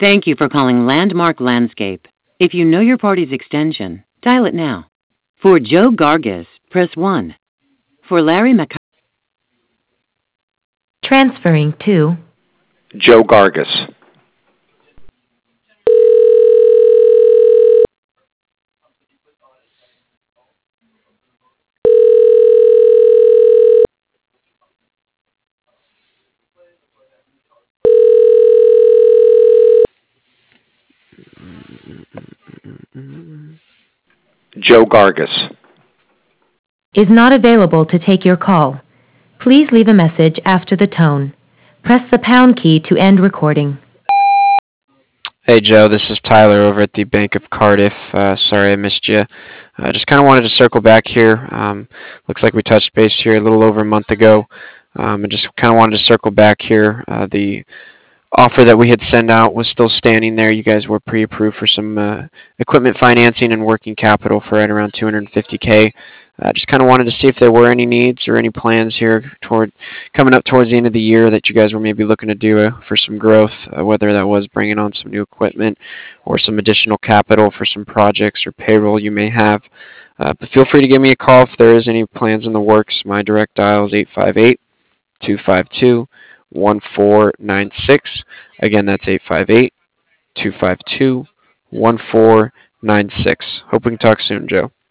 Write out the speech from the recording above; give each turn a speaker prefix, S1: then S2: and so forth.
S1: Thank you for calling Landmark Landscape. If you know your party's extension, dial it now. For Joe Gargis, press 1. For Larry McCarthy,
S2: Transferring to
S3: Joe Gargis. Joe Gargis.
S2: is not available to take your call. Please leave a message after the tone. Press the pound key to end recording.
S4: Hey Joe, this is Tyler over at the Bank of Cardiff. Sorry I missed you. Just kind of wanted to circle back here. Looks like we touched base here a little over a month ago. And just kind of wanted to circle back here. The offer that we had sent out was still standing there. You guys were pre-approved for some equipment financing and working capital for right around $250K. Just kind of wanted to see if there were any needs or any plans here toward coming up towards the end of the year that you guys were maybe looking to do for some growth, whether that was bringing on some new equipment or some additional capital for some projects or payroll you may have. But feel free to give me a call if there is any plans in the works. My direct dial is 858-252-1496. Again, that's 858-252-1496. Hope we can talk soon, Joe.